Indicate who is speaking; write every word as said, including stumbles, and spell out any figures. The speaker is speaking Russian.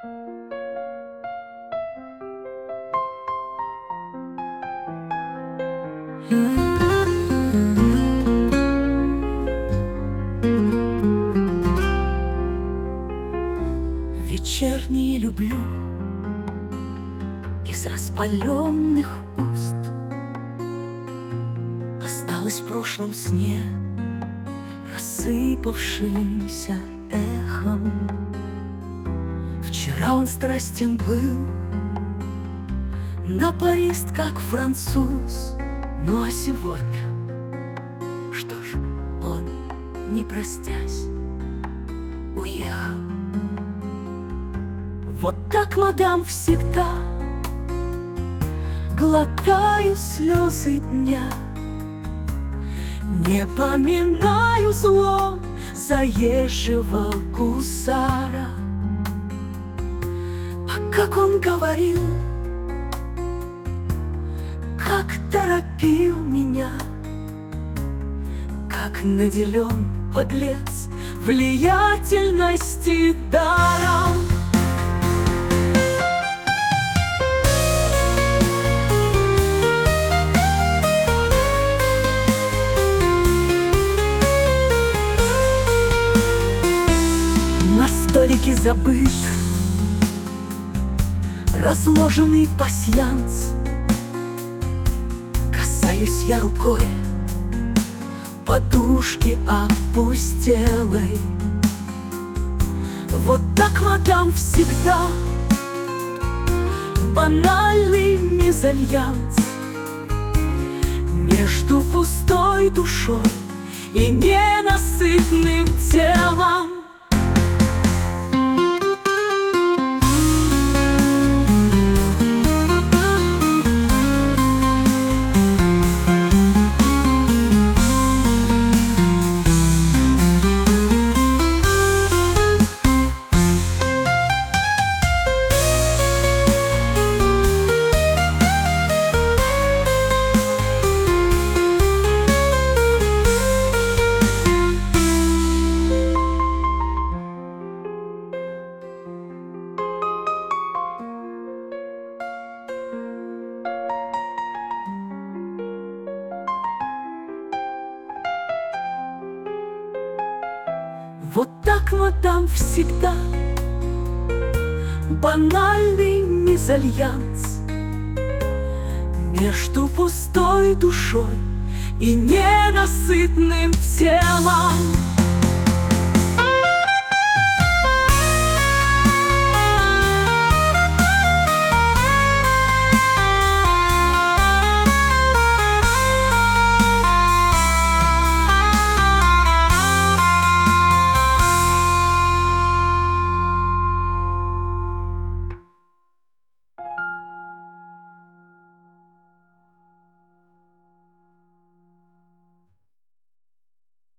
Speaker 1: Вечерние люблю из распаленных уст. Осталось в прошлом сне, рассыпавшимся эхом. Вчера он страстен был, напорист, как француз. Ну а сегодня, что ж, он, не простясь, уехал. Вот так, мадам, всегда глотаю слезы дня, не поминаю зло заезжего гусара. А как он говорил, как торопил меня, как наделен подлец влиятельности даром. На столике забыт разложенный пасьянс. Касаюсь я рукой подушки опустелой. Вот так, мадам, всегда банальный мезальянс между пустой душой и ненасытным телом. Вот так, мадам, всегда банальный мезальянс между пустой душой и ненасытным телом.